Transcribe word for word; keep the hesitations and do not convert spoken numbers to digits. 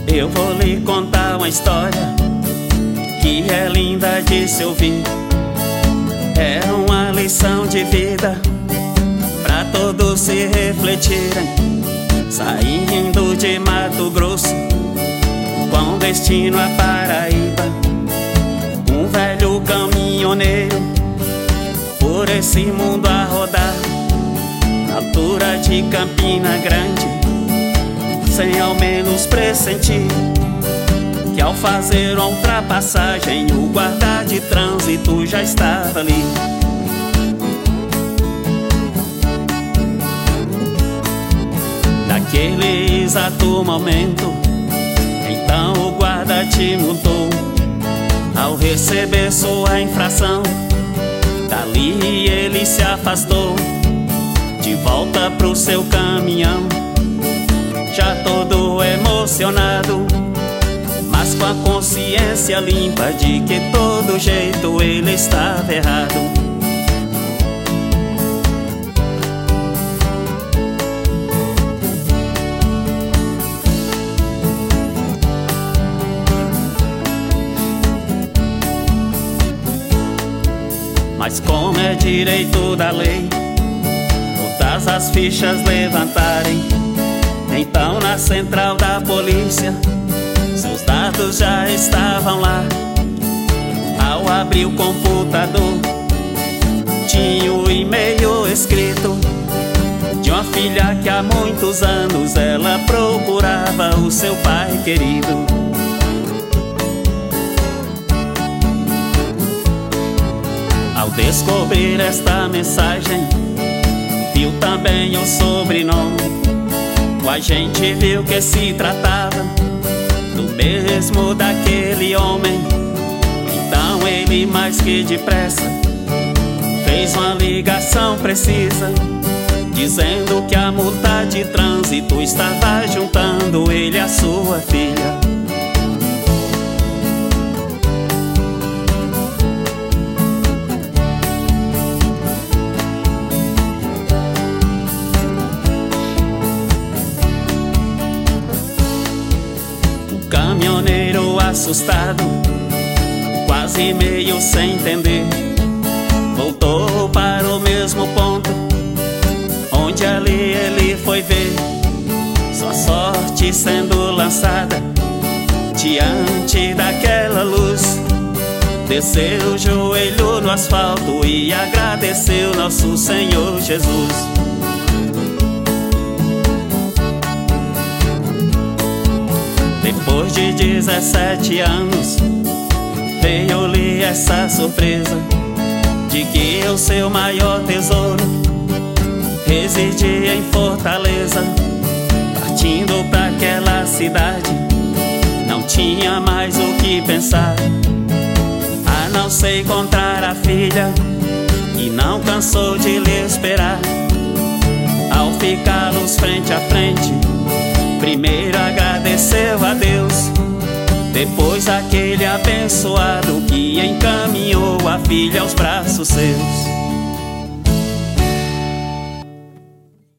Eu vou lhe contar uma história que é linda de se ouvir. É uma lição de vida pra todos se refletirem. Saindo de Mato Grosso com destino à Paraíba, um velho caminhoneiro por esse mundo a rodar, na altura de Campina Grande, sem ao menos pressentir que ao fazer uma ultrapassagem o guarda de trânsito já estava ali. Naquele exato momento, então o guarda te multou ao receber sua infração. Dali ele se afastou de volta pro seu caminhão, já todo emocionado, mas com a consciência limpa de que todo jeito ele estava errado. Mas como é direito da lei todas as fichas levantarem, então na central da polícia seus dados já estavam lá. Ao abrir o computador tinha o e-mail escrito de uma filha que há muitos anos ela procurava o seu pai querido. Ao descobrir esta mensagem, viu também o sobrenome. O agente viu que se tratava do mesmo daquele homem. Então ele, mais que depressa, fez uma ligação precisa, dizendo que a multa de trânsito estava juntando ele à sua filha. Caminhoneiro assustado, quase meio sem entender, voltou para o mesmo ponto onde ali ele foi ver sua sorte sendo lançada diante daquela luz. Desceu o joelho no asfalto e agradeceu nosso Senhor Jesus. Depois de dezessete anos, veio-lhe essa surpresa de que o seu maior tesouro residia em Fortaleza. Partindo para aquela cidade, não tinha mais o que pensar, a não ser encontrar a filha, e não cansou de lhe esperar. Ao ficá-los frente a frente, primeiro agradeceu a Deus, depois aquele abençoado que encaminhou a filha aos braços seus.